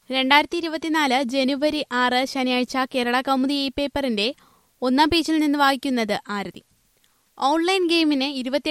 2024 ജനുവരി 6 ശനിയാഴ്ച കേരള കൗമുദി ഈ പേപ്പറിന്റെ ഒന്നാം പേജിൽ നിന്ന് വായിക്കുന്നത് ആരതി. ഓൺലൈൻ ഗെയിമിന്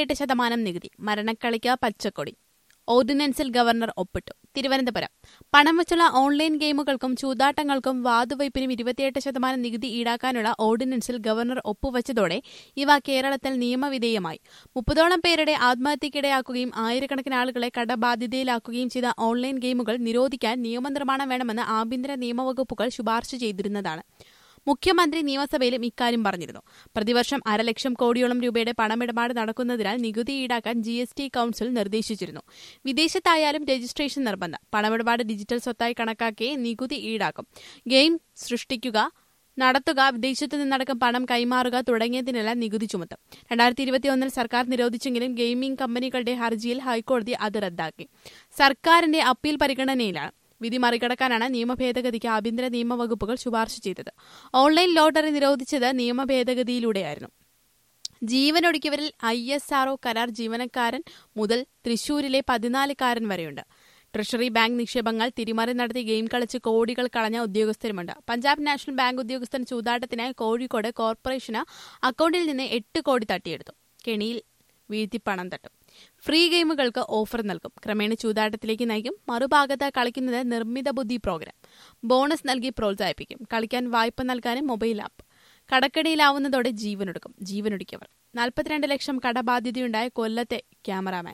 28% നികുതി, മരണക്കളിക്ക് പച്ചക്കൊടി. ഓർഡിനൻസിൽ ഗവർണർ ഒപ്പിട്ടു. തിരുവനന്തപുരം. പണം വച്ചുള്ള ഓൺലൈൻ ഗെയിമുകൾക്കും ചൂതാട്ടങ്ങൾക്കും വാതുവയ്പിനും 28% നികുതി ഈടാക്കാനുള്ള ഓർഡിനൻസിൽ ഗവർണർ ഒപ്പുവച്ചതോടെ ഇവ കേരളത്തിൽ നിയമവിധേയമായി. 30ഓളം പേരുടെ ആത്മഹത്യക്കിടയാക്കുകയും ആയിരക്കണക്കിന് ആളുകളെ കടബാധിതയിലാക്കുകയും ചെയ്ത ഓൺലൈൻ ഗെയിമുകൾ നിരോധിക്കാൻ നിയമനിർമ്മാണം വേണമെന്ന് ആഭ്യന്തര നിയമവകുപ്പുകൾ ശുപാർശ ചെയ്തിരുന്നതാണ്. മുഖ്യമന്ത്രി നിയമസഭയിലും ഇക്കാര്യം പറഞ്ഞിരുന്നു. പ്രതിവർഷം 1.5 ലക്ഷം കോടിയോളം രൂപയുടെ പണമിടപാട് നടക്കുന്നതിനാൽ നികുതി ഈടാക്കാൻ GST കൌൺസിൽ നിർദ്ദേശിച്ചിരുന്നു. വിദേശത്തായാലും രജിസ്ട്രേഷൻ നിർബന്ധം. പണമിടപാട് ഡിജിറ്റൽ സ്വത്തായി കണക്കാക്കി നികുതി ഈടാക്കും. ഗെയിം സൃഷ്ടിക്കുക, നടത്തുക, വിദേശത്തു നിന്നടക്കം പണം കൈമാറുക തുടങ്ങിയതിനെല്ലാം നികുതി ചുമത്തും. 2021 സർക്കാർ നിരോധിച്ചെങ്കിലും ഗെയിമിംഗ് കമ്പനികളുടെ ഹർജിയിൽ ഹൈക്കോടതി അത് റദ്ദാക്കി. സർക്കാരിന്റെ അപ്പീൽ പരിഗണനയിലാണ്. വിധി മറികടക്കാനാണ് നിയമഭേദഗതിക്ക് ആഭ്യന്തര നിയമവകുപ്പുകൾ ശുപാർശ ചെയ്തത്. ഓൺലൈൻ ലോട്ടറി നിരോധിച്ചത് നിയമഭേദഗതിയിലൂടെയായിരുന്നു. ജീവനൊടുക്കിയവരിൽ ISRO കരാർ ജീവനക്കാരൻ മുതൽ തൃശൂരിലെ 14കാരൻ വരെയുണ്ട്. ട്രഷറി ബാങ്ക് നിക്ഷേപങ്ങൾ തിരിമറി നടത്തി ഗെയിം കളിച്ച് കോടികൾ കളഞ്ഞ ഉദ്യോഗസ്ഥരുമുണ്ട്. പഞ്ചാബ് നാഷണൽ ബാങ്ക് ഉദ്യോഗസ്ഥൻ ചൂതാട്ടത്തിനായി കോഴിക്കോട് കോർപ്പറേഷന് അക്കൌണ്ടിൽ നിന്ന് 8 കോടി തട്ടിയെടുത്തു. കെണിയിൽ വീഴ്ത്തി പണം തട്ടും. ഫ്രീ ഗെയിമുകൾക്ക് ഓഫർ നൽകും. ക്രമേണ ചൂതാട്ടത്തിലേക്ക് നയിക്കും. മറുഭാഗത്ത് കളിക്കുന്നത് നിർമ്മിത ബുദ്ധി പ്രോഗ്രാം. ബോണസ് നൽകി പ്രോത്സാഹിപ്പിക്കും. കളിക്കാൻ വായ്പ നൽകാനും മൊബൈൽ ആപ്പ്. കടക്കടിയിലാവുന്നതോടെ ജീവനൊടുക്കിയവർ. 42 ലക്ഷം കടബാധ്യതയുണ്ടായ കൊല്ലത്തെ ക്യാമറാമാൻ.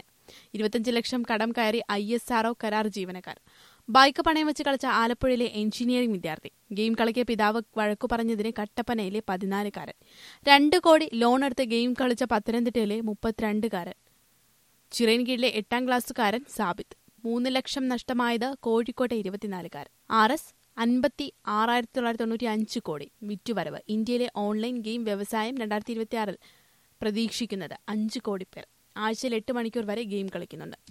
25 ലക്ഷം കടം കയറി ISRO കരാർ ജീവനക്കാർ. ബൈക്ക് പണയം വെച്ച് കളിച്ച ആലപ്പുഴയിലെ എഞ്ചിനീയറിംഗ് വിദ്യാർത്ഥി. ഗെയിം കളിക്കിയ പിതാവ് വഴക്കു പറഞ്ഞതിന് കട്ടപ്പനയിലെ 14കാരൻ. 2 കോടി ലോണെടുത്ത് ഗെയിം കളിച്ച പത്തനംതിട്ടയിലെ 32കാരൻ. ചിറയൻകീഴിലെ 8ാം ക്ലാസ്സുകാരൻ സാബിത്ത്. 3 ലക്ഷം നഷ്ടമായത് കോഴിക്കോട്ടെ 24കാരൻ. RS 56,995 കോടി വിറ്റുവരവ്. ഇന്ത്യയിലെ ഓൺലൈൻ ഗെയിം വ്യവസായം 2026 പ്രതീക്ഷിക്കുന്നത് 5 കോടി പേർ. ആഴ്ചയിൽ 8 മണിക്കൂർ വരെ ഗെയിം കളിക്കുന്നുണ്ട്.